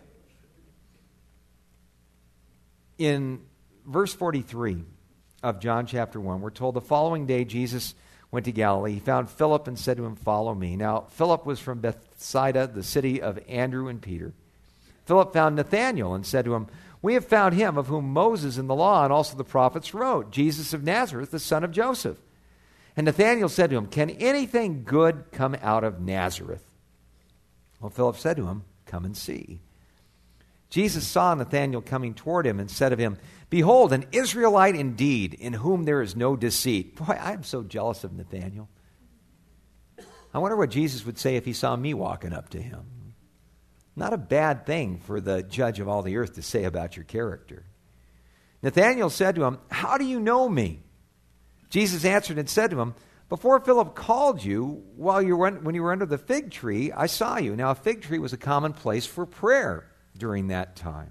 In verse 43 of John chapter 1, we're told the following day Jesus went to Galilee. He found Philip and said to him, follow me. Now, Philip was from Bethsaida, the city of Andrew and Peter. Philip found Nathanael and said to him, we have found him of whom Moses in the law and also the prophets wrote, Jesus of Nazareth, the son of Joseph. And Nathanael said to him, "Can anything good come out of Nazareth?" Well, Philip said to him, "Come and see." Jesus saw Nathanael coming toward him and said of him, "Behold, an Israelite indeed, in whom there is no deceit." Boy, I'm so jealous of Nathanael. I wonder what Jesus would say if he saw me walking up to him. Not a bad thing for the judge of all the earth to say about your character. Nathanael said to him, "How do you know me?" Jesus answered and said to him, "Before Philip called you, when you were under the fig tree, I saw you." Now, a fig tree was a common place for prayer during that time.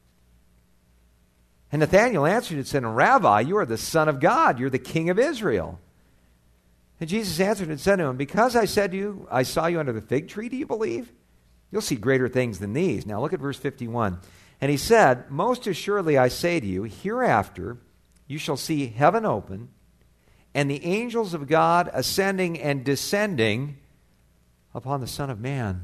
And Nathanael answered and said, "Rabbi, you are the Son of God. You're the King of Israel." And Jesus answered and said to him, "Because I said to you, I saw you under the fig tree, do you believe? You'll see greater things than these." Now look at verse 51. And he said, "Most assuredly I say to you, hereafter you shall see heaven open, and the angels of God ascending and descending upon the Son of Man."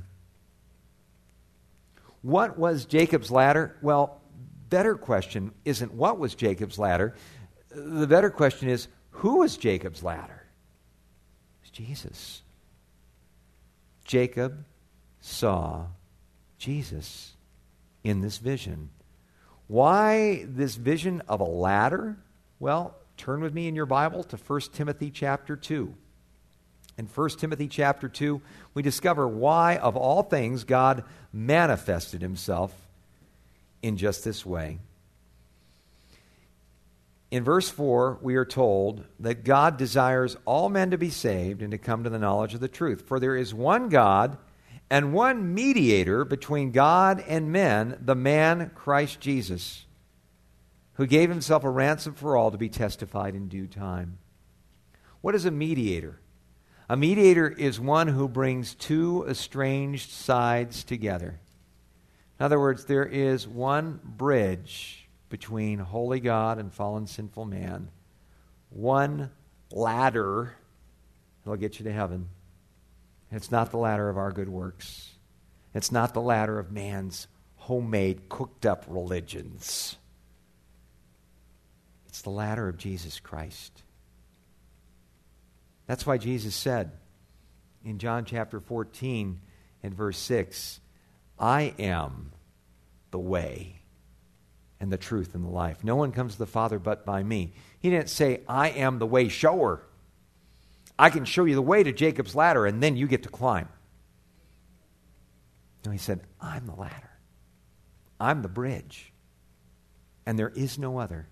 What was Jacob's ladder? Well, better question isn't what was Jacob's ladder. The better question is, who was Jacob's ladder? It's Jesus. Jacob saw Jesus in this vision. Why this vision of a ladder? Well, turn with me in your Bible to 1 Timothy chapter 2. In 1 Timothy chapter 2, we discover why, of all things, God manifested himself in just this way. In verse 4, we are told that God desires all men to be saved and to come to the knowledge of the truth. For there is one God and one mediator between God and men, the man Christ Jesus, who gave himself a ransom for all to be testified in due time. What is a mediator? A mediator is one who brings two estranged sides together. In other words, there is one bridge between holy God and fallen sinful man. One ladder that will get you to heaven. It's not the ladder of our good works. It's not the ladder of man's homemade, cooked-up religions. It's the ladder of Jesus Christ. That's why Jesus said in John chapter 14 and verse 6, "I am the way and the truth and the life. No one comes to the Father but by me." He didn't say, "I am the way shower. I can show you the way to Jacob's ladder and then you get to climb." No, he said, "I'm the ladder. I'm the bridge. And there is no other."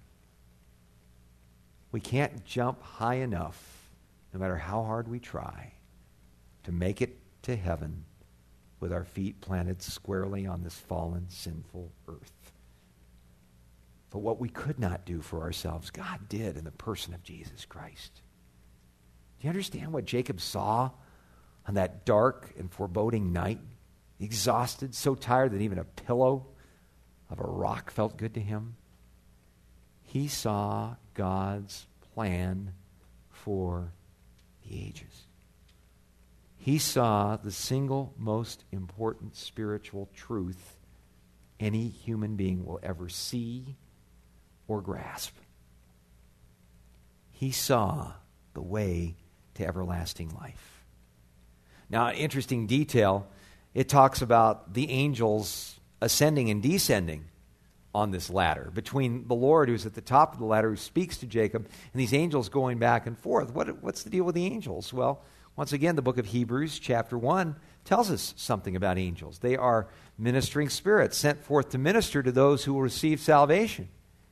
We can't jump high enough, no matter how hard we try, to make it to heaven with our feet planted squarely on this fallen, sinful earth. But what we could not do for ourselves, God did in the person of Jesus Christ. Do you understand what Jacob saw on that dark and foreboding night? Exhausted, so tired that even a pillow of a rock felt good to him. He saw God's plan for the ages. He saw the single most important spiritual truth any human being will ever see or grasp. He saw the way to everlasting life. Now, an interesting detail, it talks about the angels ascending and descending on this ladder, between the Lord who's at the top of the ladder, who speaks to Jacob, and these angels going back and forth. What's the deal with the angels? Well, once again, the book of Hebrews, chapter 1, tells us something about angels. They are ministering spirits sent forth to minister to those who will receive salvation.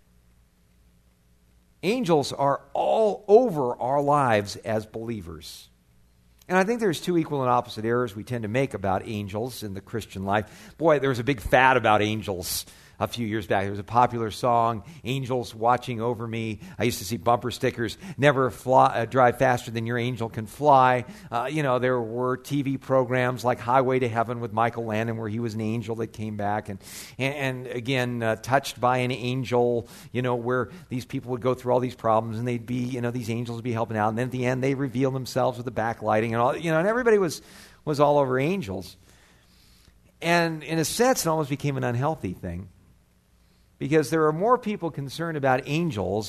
Angels are all over our lives as believers. And I think there's two equal and opposite errors we tend to make about angels in the Christian life. Boy, there was a big fad about angels a few years back. There was a popular song, "Angels Watching Over Me." I used to see bumper stickers, "Never drive faster than your angel can fly." There were TV programs like Highway to Heaven with Michael Landon, where he was an angel that came back. And again, Touched by an Angel, where these people would go through all these problems and they'd be, these angels would be helping out. And then at the end, they reveal themselves with the backlighting and all, and everybody was all over angels. And in a sense, it almost became an unhealthy thing. Because there are more people concerned about angels and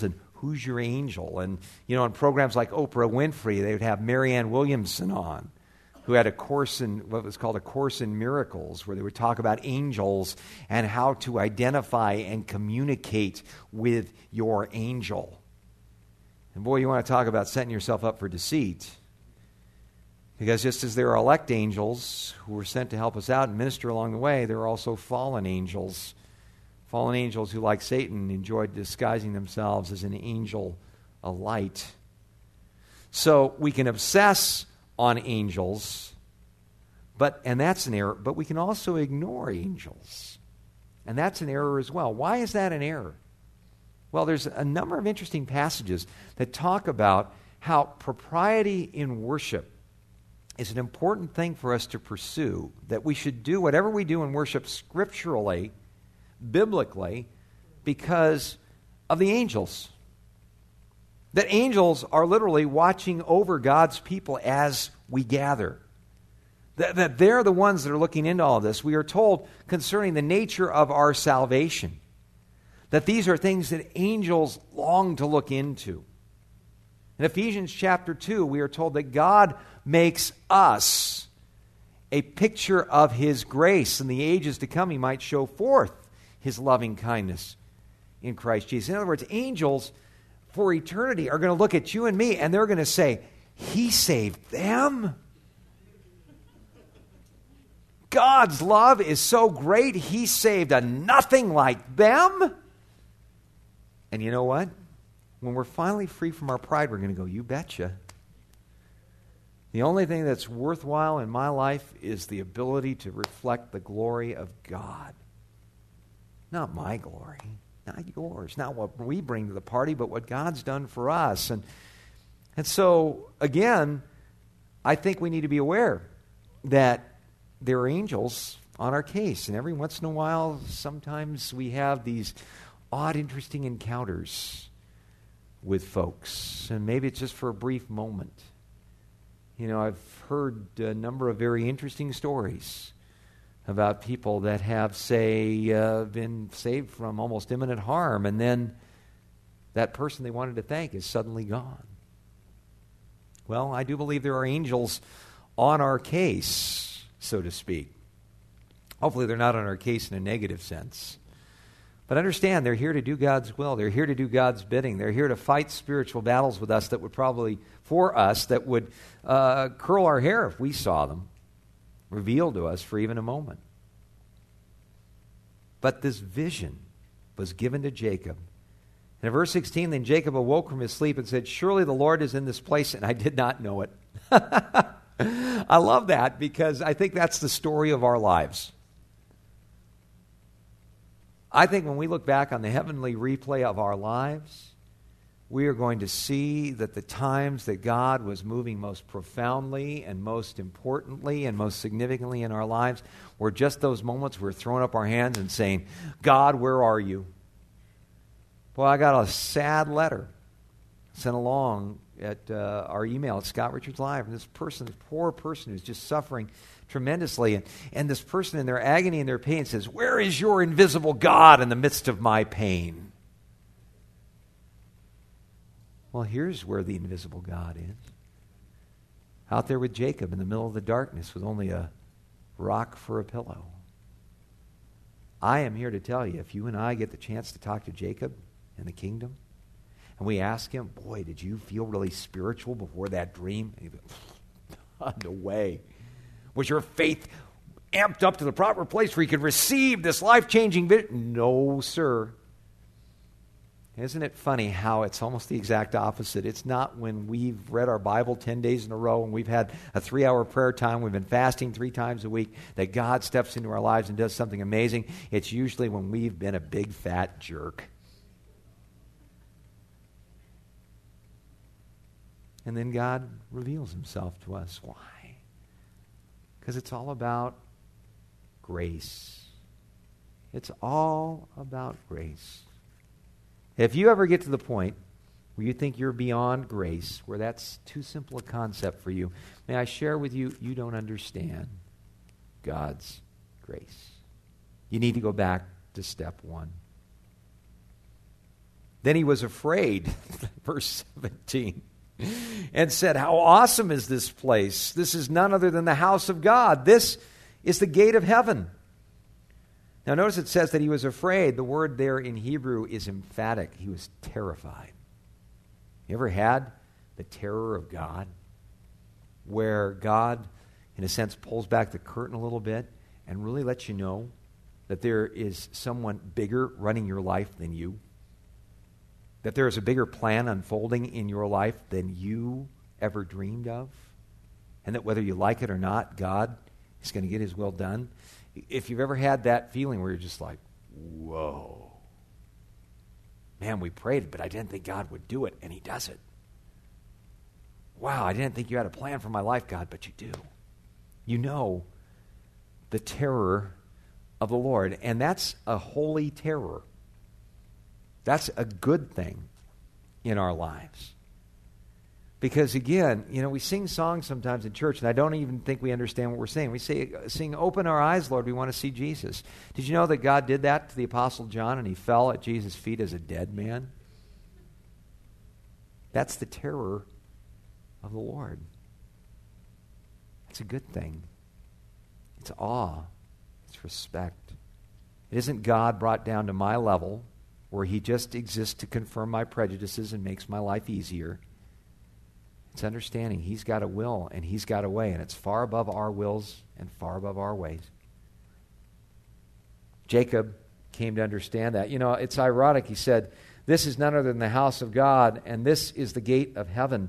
who's your angel? And, in programs like Oprah Winfrey, they would have Marianne Williamson on, who had a course in what was called a Course in Miracles, where they would talk about angels and how to identify and communicate with your angel. And boy, you want to talk about setting yourself up for deceit. Because just as there are elect angels who were sent to help us out and minister along the way, there are also fallen angels. Fallen angels who, like Satan, enjoyed disguising themselves as an angel of light. So we can obsess on angels, and that's an error, but we can also ignore angels. And that's an error as well. Why is that an error? Well, there's a number of interesting passages that talk about how propriety in worship is an important thing for us to pursue, that we should do whatever we do in worship scripturally, biblically, because of the angels. That angels are literally watching over God's people as we gather. That they're the ones that are looking into all this. We are told concerning the nature of our salvation, that these are things that angels long to look into. In Ephesians chapter 2, we are told that God makes us a picture of His grace. In the ages to come, He might show forth His loving kindness in Christ Jesus. In other words, angels for eternity are going to look at you and me, and they're going to say, He saved them. God's love is so great, He saved a nothing like them. And you know what? When we're finally free from our pride, we're going to go, you betcha. The only thing that's worthwhile in my life is the ability to reflect the glory of God. Not my glory, not yours, not what we bring to the party, but what God's done for us. And so, again, I think we need to be aware that there are angels on our case. And every once in a while, sometimes we have these odd, interesting encounters with folks. And maybe it's just for a brief moment. I've heard a number of very interesting stories about people that have, say, been saved from almost imminent harm, and then that person they wanted to thank is suddenly gone. Well, I do believe there are angels on our case, so to speak. Hopefully they're not on our case in a negative sense. But understand, they're here to do God's will. They're here to do God's bidding. They're here to fight spiritual battles with us that would curl our hair if we saw them revealed to us for even a moment. But this vision was given to Jacob. And in verse 16, then Jacob awoke from his sleep and said, surely the Lord is in this place, and I did not know it. I love that because I think that's the story of our lives. I think when we look back on the heavenly replay of our lives, we are going to see that the times that God was moving most profoundly and most importantly and most significantly in our lives were just those moments we're throwing up our hands and saying, God, where are you? Well, I got a sad letter sent along at our email at Scott Richards Live, and this poor person who's just suffering tremendously, and this person in their agony and their pain says, where is your invisible God in the midst of my pain? Well, here's where the invisible God is. Out there with Jacob in the middle of the darkness with only a rock for a pillow. I am here to tell you, if you and I get the chance to talk to Jacob in the kingdom, and we ask him, boy, did you feel really spiritual before that dream? And he goes, no way. Was your faith amped up to the proper place where you could receive this life-changing vision? No, sir. Isn't it funny how it's almost the exact opposite? It's not when we've read our Bible 10 days in a row and we've had a 3-hour prayer time, we've been fasting 3 times a week, that God steps into our lives and does something amazing. It's usually when we've been a big fat jerk. And then God reveals himself to us. Why? Because it's all about grace. It's all about grace. If you ever get to the point where you think you're beyond grace, where that's too simple a concept for you, may I share with you, you don't understand God's grace. You need to go back to step 1. Then he was afraid, verse 17, and said, "How awesome is this place? This is none other than the house of God. This is the gate of heaven." Now notice it says that he was afraid. The word there in Hebrew is emphatic. He was terrified. You ever had the terror of God? Where God, in a sense, pulls back the curtain a little bit and really lets you know that there is someone bigger running your life than you? That there is a bigger plan unfolding in your life than you ever dreamed of? And that whether you like it or not, God is going to get his will done? If you've ever had that feeling where you're just like, whoa. Man, we prayed, but I didn't think God would do it, and he does it. Wow, I didn't think you had a plan for my life, God, but you do. You know the terror of the Lord, and that's a holy terror. That's a good thing in our lives. Because again, we sing songs sometimes in church, and I don't even think we understand what we're saying. We sing, "Open our eyes, Lord, we want to see Jesus." Did you know that God did that to the Apostle John, and he fell at Jesus' feet as a dead man? That's the terror of the Lord. It's a good thing. It's awe. It's respect. It isn't God brought down to my level where he just exists to confirm my prejudices and makes my life easier. It's understanding he's got a will and he's got a way, and it's far above our wills and far above our ways. Jacob came to understand that. It's ironic. He said, "This is none other than the house of God, and this is the gate of heaven."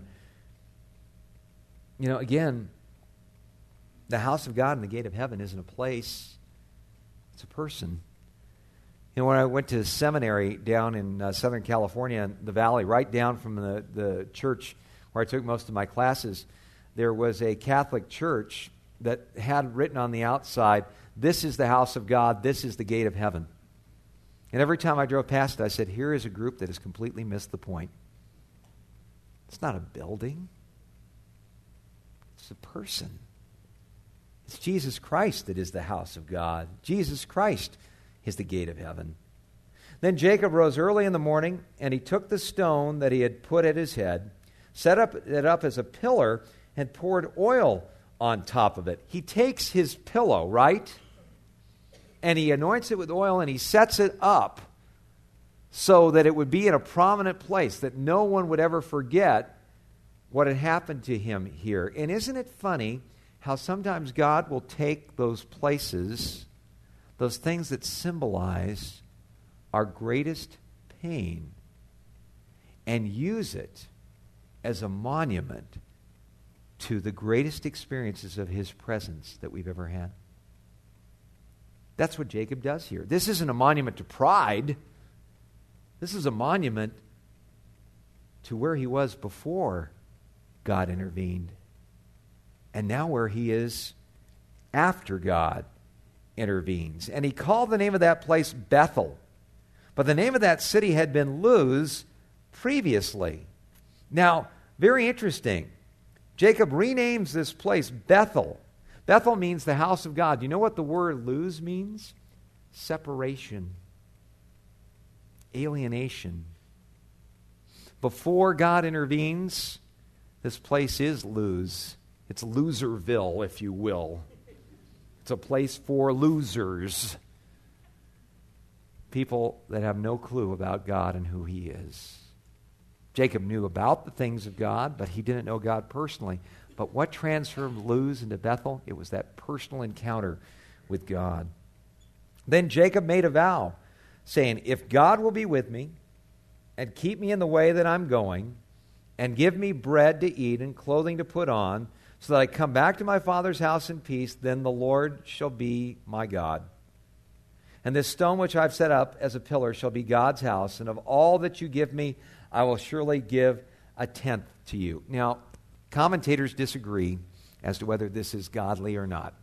Again, the house of God and the gate of heaven isn't a place. It's a person. When I went to seminary down in Southern California, in the valley, right down from the church where I took most of my classes, there was a Catholic church that had written on the outside, "This is the house of God, this is the gate of heaven." And every time I drove past it, I said, here is a group that has completely missed the point. It's not a building. It's a person. It's Jesus Christ that is the house of God. Jesus Christ is the gate of heaven. Then Jacob rose early in the morning, and he took the stone that he had put at his head, set it up as a pillar, and poured oil on top of it. He takes his pillow, right? And he anoints it with oil, and he sets it up so that it would be in a prominent place, that no one would ever forget what had happened to him here. And isn't it funny how sometimes God will take those places, those things that symbolize our greatest pain, and use it as a monument to the greatest experiences of his presence that we've ever had. That's what Jacob does here. This isn't a monument to pride. This is a monument to where he was before God intervened, and now where he is after God intervenes. And he called the name of that place Bethel. But the name of that city had been Luz previously. Now, very interesting. Jacob renames this place Bethel. Bethel means the house of God. Do you know what the word Luz means? Separation. Alienation. Before God intervenes, this place is Luz. It's Loserville, if you will. It's a place for losers. People that have no clue about God and who he is. Jacob knew about the things of God, but he didn't know God personally. But what transformed Luz into Bethel? It was that personal encounter with God. Then Jacob made a vow, saying, "If God will be with me and keep me in the way that I'm going, and give me bread to eat and clothing to put on, so that I come back to my father's house in peace, then the Lord shall be my God. And this stone which I've set up as a pillar shall be God's house, and of all that you give me, I will surely give a tenth to you." Now, commentators disagree as to whether this is godly or not.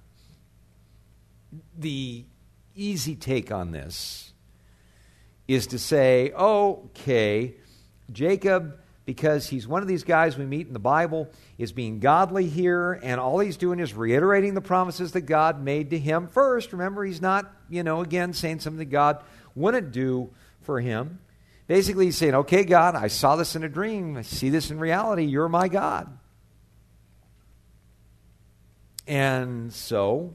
The easy take on this is to say, okay, Jacob, because he's one of these guys we meet in the Bible, is being godly here, and all he's doing is reiterating the promises that God made to him first. Remember, he's not, again, saying something that God wouldn't do for him. Basically, he's saying, okay, God, I saw this in a dream. I see this in reality. You're my God. And so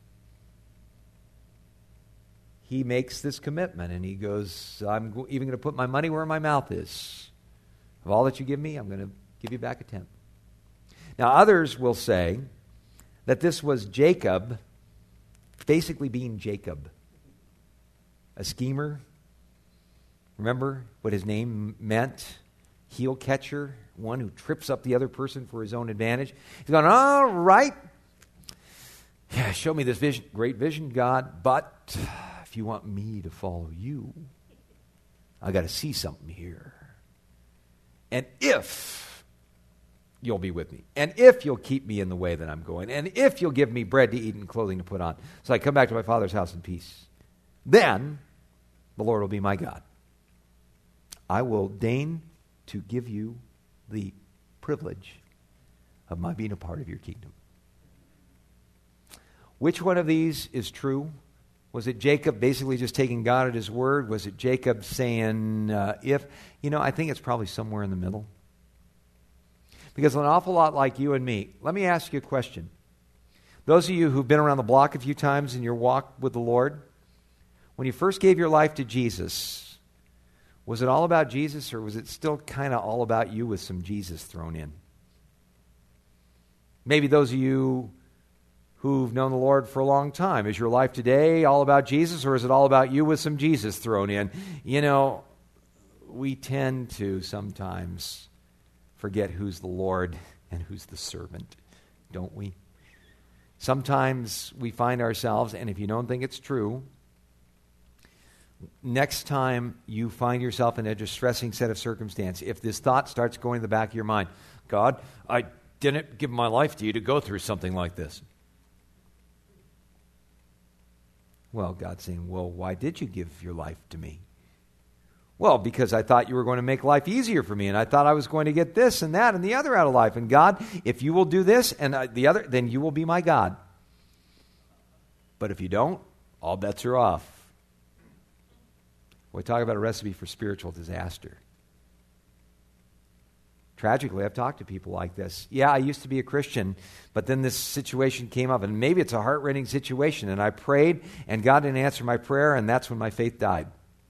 he makes this commitment, and he goes, I'm even going to put my money where my mouth is. Of all that you give me, I'm going to give you back a tenth. Now, others will say that this was Jacob basically being Jacob, a schemer. Remember what his name meant? Heel catcher, one who trips up the other person for his own advantage. He's going, all right. Yeah, show me this vision, great vision, God, but if you want me to follow you, I got to see something here. And if you'll be with me, and if you'll keep me in the way that I'm going, and if you'll give me bread to eat and clothing to put on, so I come back to my father's house in peace, then the Lord will be my God. I will deign to give you the privilege of my being a part of your kingdom. Which one of these is true? Was it Jacob basically just taking God at his word? Was it Jacob saying, if? I think it's probably somewhere in the middle. Because an awful lot like you and me, let me ask you a question. Those of you who've been around the block a few times in your walk with the Lord, when you first gave your life to Jesus, was it all about Jesus, or was it still kind of all about you with some Jesus thrown in? Maybe those of you who've known the Lord for a long time, is your life today all about Jesus, or is it all about you with some Jesus thrown in? We tend to sometimes forget who's the Lord and who's the servant, don't we? Sometimes we find ourselves, and if you don't think it's true, next time you find yourself in a distressing set of circumstance, if this thought starts going in the back of your mind, God, I didn't give my life to you to go through something like this. Well, God's saying, well, why did you give your life to me? Well, because I thought you were going to make life easier for me, and I thought I was going to get this and that and the other out of life. And God, if you will do this and the other, then you will be my God. But if you don't, all bets are off. We talk about a recipe for spiritual disaster. Tragically, I've talked to people like this. Yeah, I used to be a Christian, but then this situation came up, and maybe it's a heart-rending situation, and I prayed, and God didn't answer my prayer, and that's when my faith died.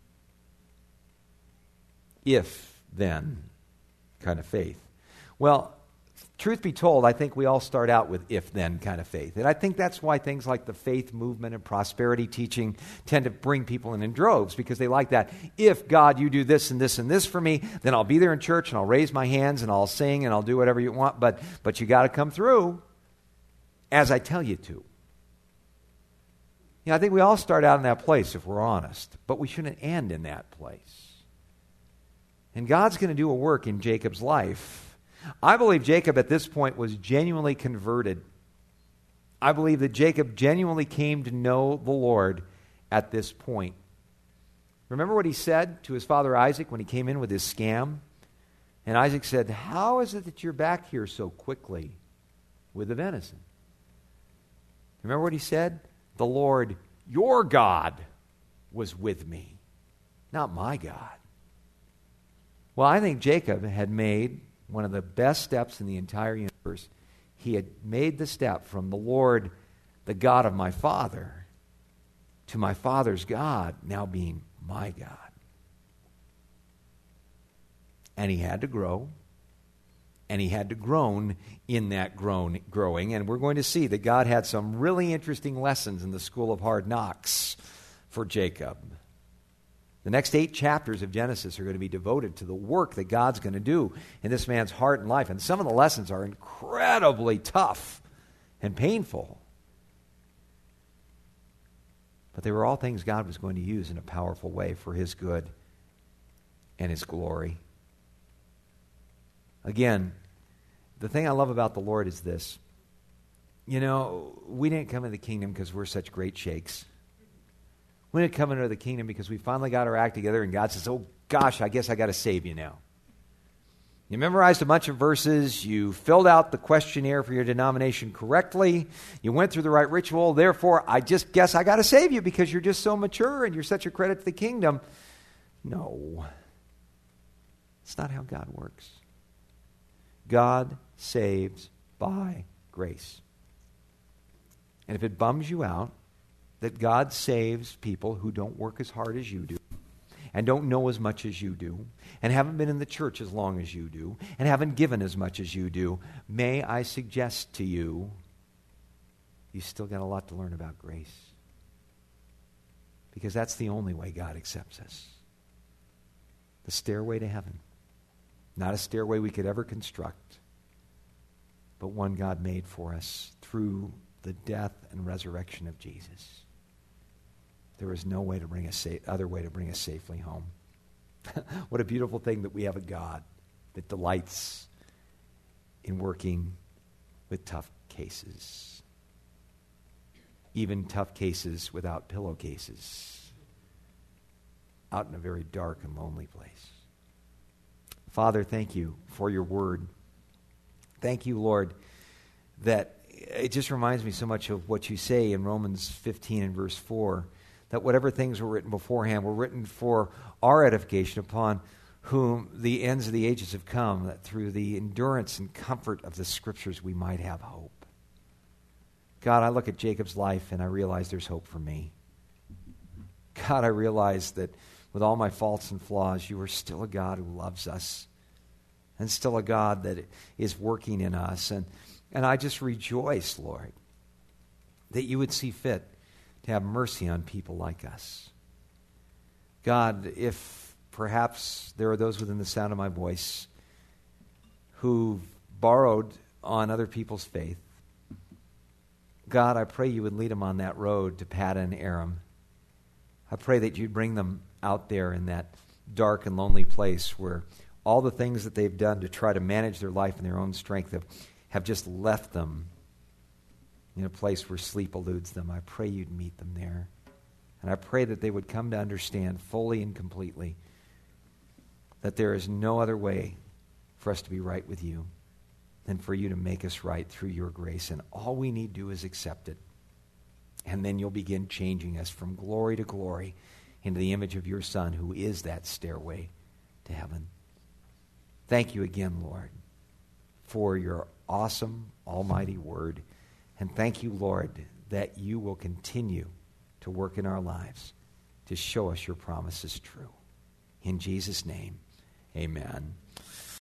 If, then, kind of faith. Well, truth be told, I think we all start out with if-then kind of faith. And I think that's why things like the faith movement and prosperity teaching tend to bring people in droves, because they like that. If, God, you do this and this and this for me, then I'll be there in church and I'll raise my hands and I'll sing and I'll do whatever you want. But you got to come through as I tell you to. I think we all start out in that place if we're honest, but we shouldn't end in that place. And God's going to do a work in Jacob's life. I believe Jacob at this point was genuinely converted. I believe that Jacob genuinely came to know the Lord at this point. Remember what he said to his father Isaac when he came in with his scam? And Isaac said, how is it that you're back here so quickly with the venison? Remember what he said? The Lord, your God, was with me, not my God. Well, I think Jacob had made one of the best steps in the entire universe. He had made the step from the Lord, the God of my father, to my father's God now being my God. And he had to grow, and he had to groan in that growing. And we're going to see that God had some really interesting lessons in the school of hard knocks for Jacob. The next 8 chapters of Genesis are going to be devoted to the work that God's going to do in this man's heart and life. And some of the lessons are incredibly tough and painful. But they were all things God was going to use in a powerful way for his good and his glory. Again, the thing I love about the Lord is this. We didn't come into the kingdom because we're such great shakes. We didn't come into the kingdom because we finally got our act together and God says, oh gosh, I guess I got to save you now. You memorized a bunch of verses. You filled out the questionnaire for your denomination correctly. You went through the right ritual. Therefore, I just guess I got to save you because you're just so mature and you're such a credit to the kingdom. No. It's not how God works. God saves by grace. And if it bums you out that God saves people who don't work as hard as you do, and don't know as much as you do, and haven't been in the church as long as you do, and haven't given as much as you do, may I suggest to you, you still got a lot to learn about grace. Because that's the only way God accepts us. The stairway to heaven. Not a stairway we could ever construct, but one God made for us through the death and resurrection of Jesus. There is no way to bring us other way to bring us safely home. What a beautiful thing that we have a God that delights in working with tough cases. Even tough cases without pillowcases. Out in a very dark and lonely place. Father, thank you for your word. Thank you, Lord, that it just reminds me so much of what you say in Romans 15 and verse 4, that whatever things were written beforehand were written for our edification, upon whom the ends of the ages have come, that through the endurance and comfort of the Scriptures we might have hope. God, I look at Jacob's life and I realize there's hope for me. God, I realize that with all my faults and flaws, you are still a God who loves us and still a God that is working in us. And I just rejoice, Lord, that you would see fit to have mercy on people like us. God, if perhaps there are those within the sound of my voice who've borrowed on other people's faith, God, I pray you would lead them on that road to Paddan Aram. I pray that you'd bring them out there in that dark and lonely place where all the things that they've done to try to manage their life in their own strength have just left them in a place where sleep eludes them. I pray you'd meet them there. And I pray that they would come to understand fully and completely that there is no other way for us to be right with you than for you to make us right through your grace. And all we need to do is accept it. And then you'll begin changing us from glory to glory into the image of your Son, who is that stairway to heaven. Thank you again, Lord, for your awesome, almighty word. And thank you, Lord, that you will continue to work in our lives to show us your promise is true. In Jesus' name, amen.